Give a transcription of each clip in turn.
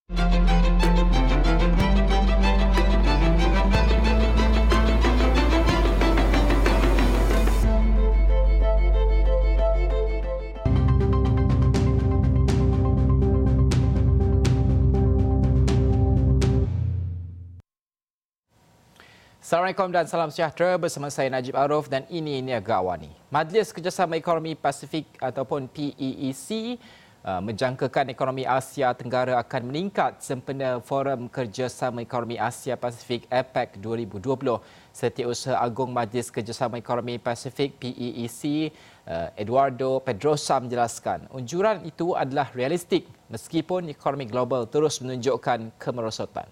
Assalamualaikum dan salam sejahtera, bersama saya Najib Arif dan ini Niaga Awani. Majlis Kerjasama Ekonomi Pasifik ataupun PEEC menjangkakan ekonomi Asia Tenggara akan meningkat sempena Forum Kerjasama Ekonomi Asia Pasifik APEC 2020. Setiausaha Agung Majlis Kerjasama Ekonomi Pasifik PEEC Eduardo Pedrosa menjelaskan unjuran itu adalah realistik meskipun ekonomi global terus menunjukkan kemerosotan.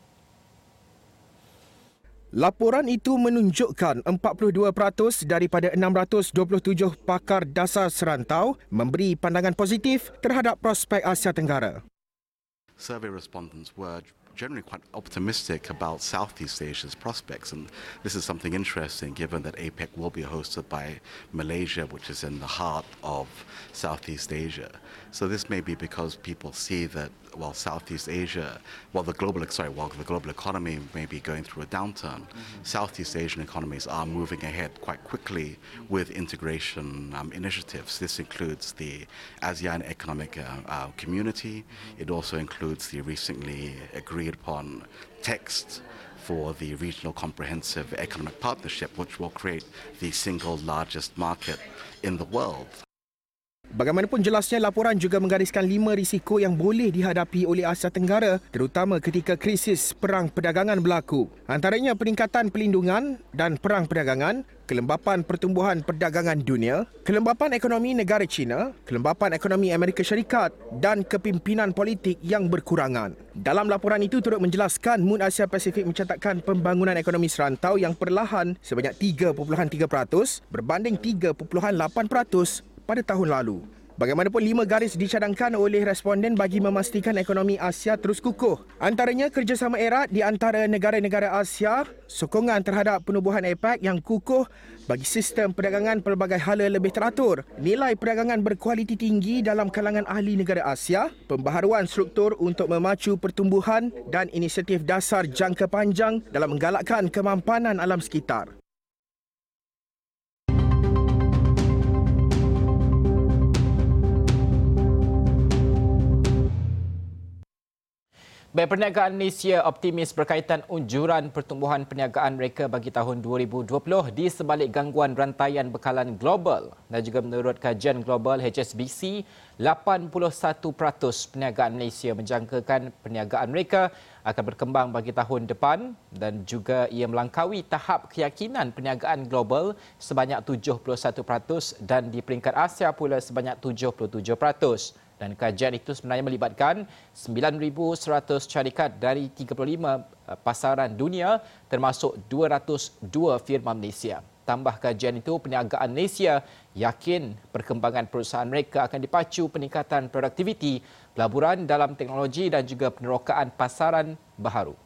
Laporan itu menunjukkan 42% daripada 627 pakar dasar serantau memberi pandangan positif terhadap prospek Asia Tenggara. Survey respondents were generally quite optimistic about Southeast Asia's prospects, and this is something interesting given that APEC will be hosted by Malaysia, which is in the heart of Southeast Asia. So this may be because people see that while the global economy may be going through a downturn, Southeast Asian economies are moving ahead quite quickly with integration initiatives. This includes the ASEAN Economic Community. It also includes the recently agreed upon text for the Regional Comprehensive Economic Partnership, which will create the single largest market in the world. Bagaimanapun jelasnya, laporan juga menggariskan 5 risiko yang boleh dihadapi oleh Asia Tenggara terutama ketika krisis perang perdagangan berlaku. Antaranya peningkatan pelindungan dan perang perdagangan, kelembapan pertumbuhan perdagangan dunia, kelembapan ekonomi negara China, kelembapan ekonomi Amerika Syarikat dan kepimpinan politik yang berkurangan. Dalam laporan itu turut menjelaskan Moon Asia Pasifik mencatatkan pembangunan ekonomi serantau yang perlahan sebanyak 3.3% berbanding 3.8% pada tahun lalu. Bagaimanapun 5 garis dicadangkan oleh responden bagi memastikan ekonomi Asia terus kukuh. Antaranya kerjasama erat di antara negara-negara Asia, sokongan terhadap penubuhan APEC yang kukuh bagi sistem perdagangan pelbagai hala lebih teratur, nilai perdagangan berkualiti tinggi dalam kalangan ahli negara Asia, pembaharuan struktur untuk memacu pertumbuhan dan inisiatif dasar jangka panjang dalam menggalakkan kemampanan alam sekitar. Bank Perniagaan Malaysia optimis berkaitan unjuran pertumbuhan perniagaan mereka bagi tahun 2020 di sebalik gangguan rantaian bekalan global. Dan juga menurut kajian global HSBC, 81% perniagaan Malaysia menjangkakan perniagaan mereka akan berkembang bagi tahun depan dan juga ia melangkaui tahap keyakinan perniagaan global sebanyak 71% dan di peringkat Asia pula sebanyak 77%. Dan kajian itu sebenarnya melibatkan 9,100 syarikat dari 35 pasaran dunia termasuk 202 firma Malaysia. Tambah kajian itu, perniagaan Malaysia yakin perkembangan perusahaan mereka akan dipacu peningkatan produktiviti, pelaburan dalam teknologi dan juga penerokaan pasaran baharu.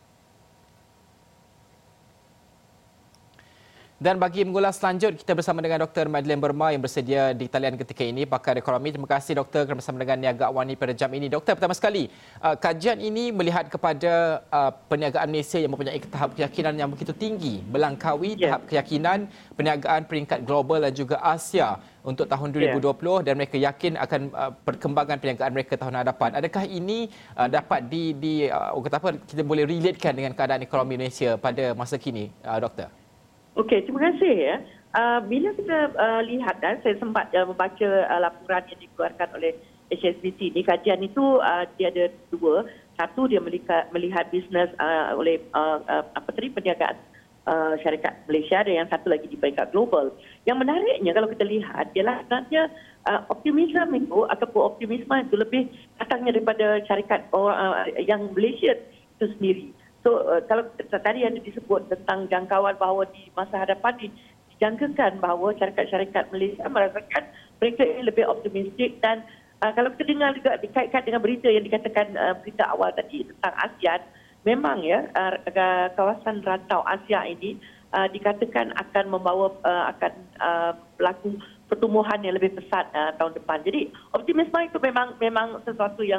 Dan bagi mengulas lanjut, kita bersama dengan Dr. Madeleine Burma yang bersedia di talian ketika ini, pakar ekonomi. Terima kasih Doktor kerana bersama dengan Niaga Awani pada jam ini. Doktor, pertama sekali, kajian ini melihat kepada perniagaan Malaysia yang mempunyai tahap keyakinan yang begitu tinggi, melangkaui tahap keyakinan perniagaan peringkat global dan juga Asia untuk tahun 2020 dan mereka yakin akan perkembangan perniagaan mereka tahun hadapan. Adakah ini dapat kita boleh relatekan dengan keadaan ekonomi Malaysia pada masa kini, Doktor? Okey, terima kasih ya. Bila kita lihat dan saya sempat membaca laporan yang dikeluarkan oleh HSBC ini, kajian itu dia ada dua. Satu, dia melihat bisnes oleh perniagaan syarikat Malaysia, dan yang satu lagi di peringkat global. Yang menariknya kalau kita lihat ialah sebenarnya optimisme itu ataupun optimisme itu lebih datangnya daripada syarikat yang Malaysia itu sendiri. So, kalau tadi ada disebut tentang jangkauan bahawa di masa hadapan dijangkakan bahawa syarikat-syarikat Malaysia merasakan mereka lebih optimistik, dan kalau kita dengar juga dikaitkan dengan berita yang dikatakan berita awal tadi tentang ASEAN, memang ya kawasan rantau Asia ini dikatakan akan berlaku pertumbuhan yang lebih pesat tahun depan. Jadi optimisme itu memang sesuatu yang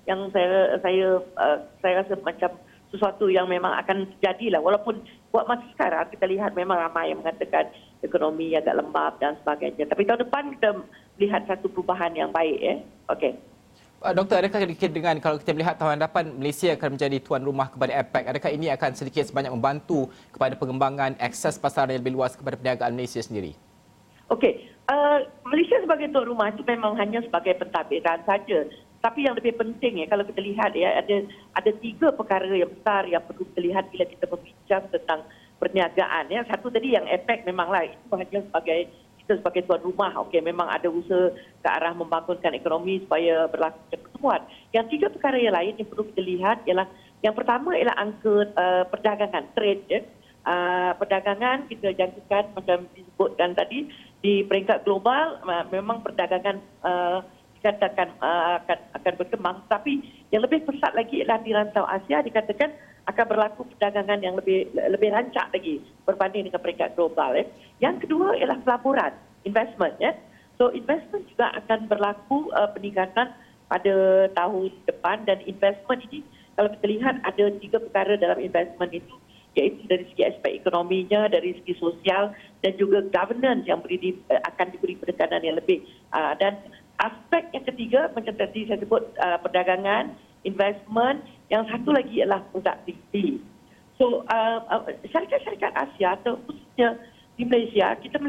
yang saya rasa macam sesuatu yang memang akan terjadilah. Walaupun buat masa sekarang kita lihat memang ramai yang mengatakan ekonomi agak lembab dan sebagainya. Tapi tahun depan kita lihat satu perubahan yang baik. Okey. Doktor, adakah dengan kalau kita melihat tahun hadapan Malaysia akan menjadi tuan rumah kepada APEC, adakah ini akan sedikit sebanyak membantu kepada pengembangan akses pasaran yang lebih luas kepada perniagaan Malaysia sendiri? Okey, Malaysia sebagai tuan rumah itu memang hanya sebagai pentadbiran saja. Tapi yang lebih penting kalau kita lihat ada 3 perkara yang besar yang perlu kita lihat bila kita berbincang tentang perniagaan. Satu tadi yang APEC memanglah itu hanya sebagai tuan rumah, okey, memang ada usaha ke arah membangunkan ekonomi supaya berlaku pertemuan. Yang 3 perkara yang lain yang perlu kita lihat ialah yang pertama ialah angka perdagangan, trade. Perdagangan kita jangkakan macam disebutkan tadi di peringkat global memang perdagangan dikatakan akan berkembang, tapi yang lebih pesat lagi ialah di rantau Asia dikatakan akan berlaku perdagangan yang lebih rancak lagi berbanding dengan peringkat global. Yang kedua ialah pelaburan, investment. So investment juga akan berlaku peningkatan pada tahun depan, dan investment ini kalau kita lihat ada 3 perkara dalam investment itu, iaitu dari segi aspek ekonominya, dari segi sosial dan juga governance yang akan diberi penekanan yang lebih. Dan aspek yang ketiga macam tadi saya sebut perdagangan, investment, yang satu lagi ialah produktiviti. So syarikat-syarikat Asia atau khususnya di Malaysia, kita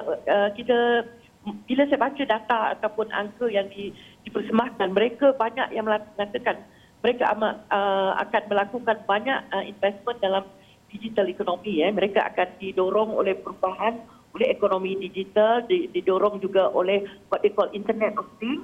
bila saya baca data ataupun angka yang dipersembahkan, mereka banyak yang mengatakan mereka akan melakukan banyak investment dalam digital ekonomi. Mereka akan didorong oleh perubahan, oleh ekonomi digital, didorong juga oleh what they call Internet of Things,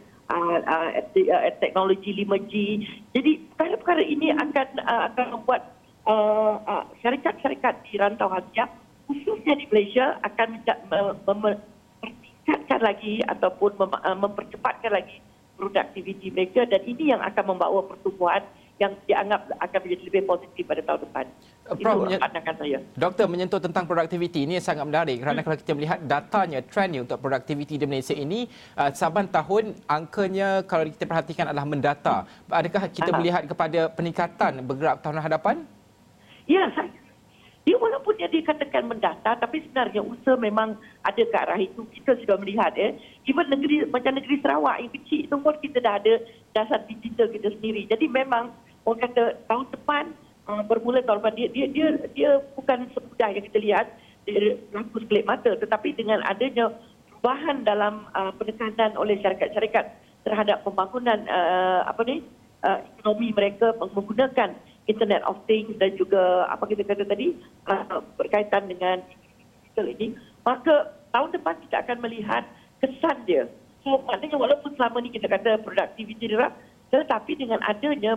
teknologi 5G. Jadi perkara-perkara ini akan membuat syarikat-syarikat di rantau Asia, khususnya di Malaysia, akan mempertingkatkan lagi ataupun mempercepatkan lagi produktiviti mereka, dan ini yang akan membawa pertumbuhan yang dianggap akan menjadi lebih positif pada tahun depan. Prof, itu pandangan saya. Doktor, menyentuh tentang produktiviti ini sangat menarik kerana kalau kita melihat datanya, trendnya untuk produktiviti di Malaysia ini, saban tahun angkanya kalau kita perhatikan adalah mendata. Adakah kita melihat kepada peningkatan bergerak tahun hadapan? Ya, dia walaupun dia dikatakan mendata, tapi sebenarnya usaha memang ada ke arah itu. Kita sudah melihat even macam negeri Sarawak yang kecil itu pun kita dah ada dasar digital kita sendiri. Jadi memang orang kata tahun depan, bermula tahun depan, dia bukan semudah yang kita lihat berlaku sekelip mata, tetapi dengan adanya perubahan dalam penekanan oleh syarikat-syarikat terhadap pembangunan ekonomi mereka menggunakan Internet of Things dan juga apa kita kata tadi berkaitan dengan digital ini, maka tahun depan kita akan melihat kesan dia. So maknanya walaupun selama ni kita kata produktiviti dia, tetapi dengan adanya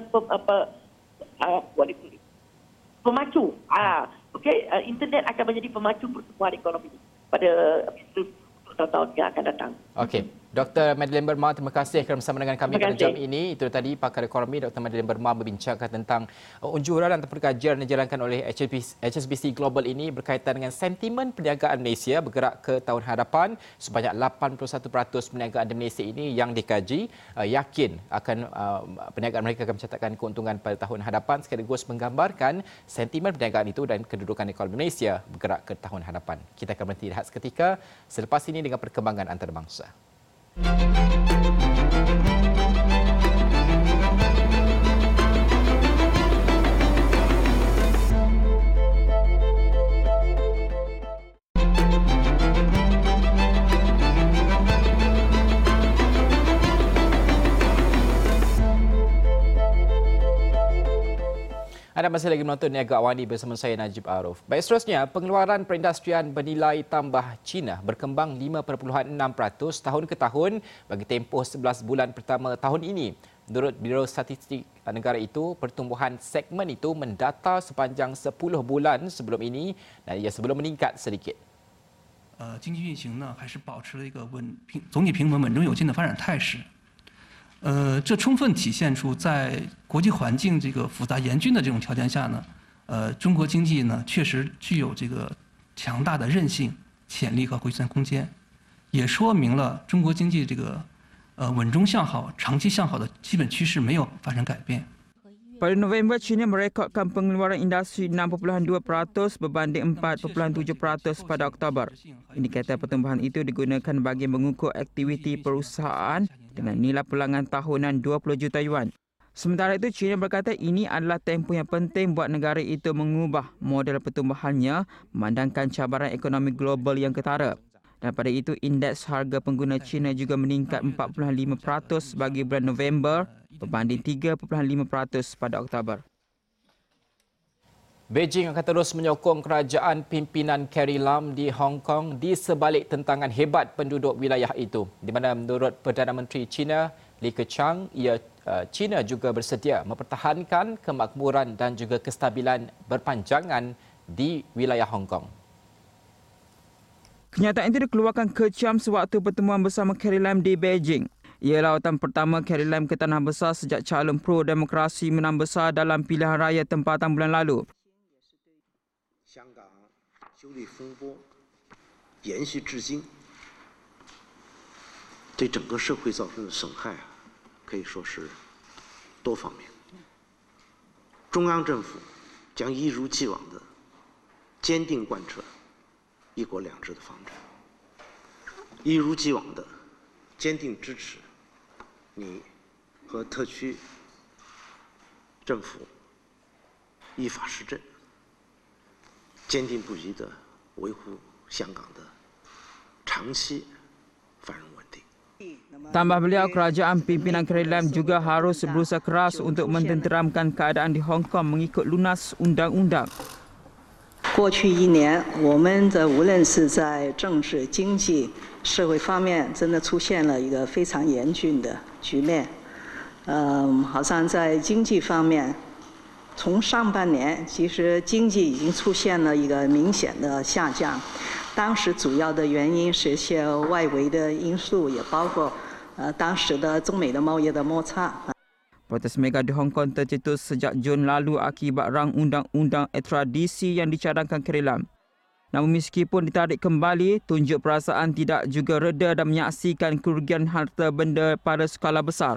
pemacu, internet akan menjadi pemacu pertumbuhan ekonomi pada tahun yang akan datang. Okey. Dr. Madeleine Berma, terima kasih kerana bersama dengan kami pada jam ini. Itu tadi pakar ekonomi Dr. Madeleine Berma berbincangkan tentang unjuran ataupun kajian yang dijalankan oleh HSBC Global ini berkaitan dengan sentimen perniagaan Malaysia bergerak ke tahun hadapan. Sebanyak 81% perniagaan di Malaysia ini yang dikaji yakin akan perniagaan mereka akan mencatatkan keuntungan pada tahun hadapan, sekaligus menggambarkan sentimen perniagaan itu dan kedudukan ekonomi Malaysia bergerak ke tahun hadapan. Kita akan berhenti rehat seketika selepas ini dengan perkembangan antarabangsa. Anda masih lagi menonton Niaga Awani bersama saya Najib Arif. Baik, seterusnya, pengeluaran perindustrian bernilai tambah China berkembang 5.6% tahun ke tahun bagi tempoh 11 bulan pertama tahun ini. Menurut Biro Statistik negara itu, pertumbuhan segmen itu mendata sepanjang 10 bulan sebelum ini dan ia sebelum meningkat sedikit. 经济运行呢，还是保持了一个总体平稳、稳中有进的发展态势。这充分体现出在国际环境这个复杂严峻的这种条件下呢，中国经济呢确实具有这个强大的韧性、潜力和回旋空间，也说明了中国经济这个稳中向好、长期向好的基本趋势没有发生改变。 Pada November, China merekodkan pengeluaran industri 6.2% berbanding 4.7% pada Oktober. Indikator pertumbuhan itu digunakan bagi mengukur aktiviti perusahaan dengan nilai pulangan tahunan 20 juta yuan. Sementara itu, China berkata ini adalah tempoh yang penting buat negara itu mengubah model pertumbuhannya memandangkan cabaran ekonomi global yang ketara. Dan pada itu, indeks harga pengguna China juga meningkat 4.5% bagi bulan November berbanding 3.5% pada Oktober. Beijing akan terus menyokong kerajaan pimpinan Carrie Lam di Hong Kong di sebalik tentangan hebat penduduk wilayah itu, di mana menurut Perdana Menteri China Li Keqiang, China juga bersedia mempertahankan kemakmuran dan juga kestabilan berpanjangan di wilayah Hong Kong. Kenyataan itu dikeluarkan Keqiang sewaktu pertemuan bersama Carrie Lam di Beijing. Ia lawatan pertama Carrie Lam ke Tanah Besar sejak calon pro-demokrasi menang besar dalam pilihan raya tempatan bulan lalu. 香港修例风波延续至今，对整个社会造成的损害可以说是多方面。中央政府将一如既往的坚定贯彻一国两制的方针，一如既往的坚定支持你和特区政府依法施政，坚定不移地维护香港的长期繁荣稳定。 Tambah beliau, kerajaan pimpinan Carrie Lam juga harus berusaha keras untuk mententeramkan keadaan di Hong Kong mengikut lunas undang-undang. 过去1年，我们的无论是在政治、经济、社会方面，真的出现了一个非常严峻的局面。好像在经济方面，从上半年其实经济已经出现了一个明显的下降。当时主要的原因是一些外围的因素，也包括当时的中美的贸易的摩擦。 Protes mega di Hong Kong tercetus sejak Jun lalu akibat rang undang-undang ekstradisi yang dicadangkan Carrie Lam. Namun meskipun ditarik kembali, tunjuk perasaan tidak juga reda dan menyaksikan kerugian harta benda pada skala besar.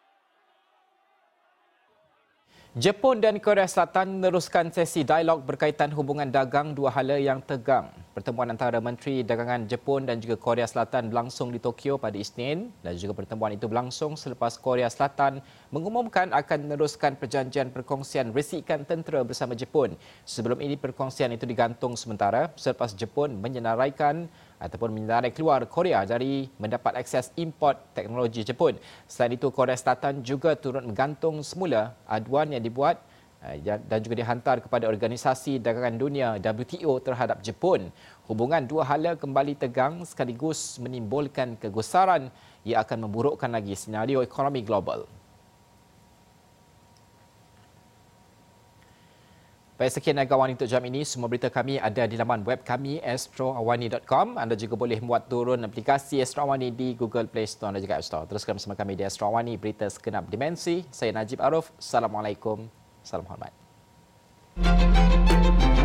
Jepun dan Korea Selatan meneruskan sesi dialog berkaitan hubungan dagang dua hala yang tegang. Pertemuan antara Menteri Dagangan Jepun dan juga Korea Selatan berlangsung di Tokyo pada Isnin dan juga pertemuan itu berlangsung selepas Korea Selatan mengumumkan akan meneruskan perjanjian perkongsian resikan tentera bersama Jepun. Sebelum ini perkongsian itu digantung sementara selepas Jepun menyenaraikan ataupun menyenarai keluar Korea dari mendapat akses import teknologi Jepun. Selain itu, Korea Selatan juga turut menggantung semula aduan yang dibuat dan juga dihantar kepada Organisasi Dagangan Dunia WTO terhadap Jepun. Hubungan dua hala kembali tegang sekaligus menimbulkan kegusaran yang akan memburukkan lagi senario ekonomi global. Baik, sekian Agawani untuk jam ini. Semua berita kami ada di laman web kami astroawani.com. Anda juga boleh muat turun aplikasi Astro Awani di Google Play Store dan juga App Store. Teruskan bersama kami di Astro Awani, berita segenap dimensi. Saya Najib Arif. Assalamualaikum. Salam hormat.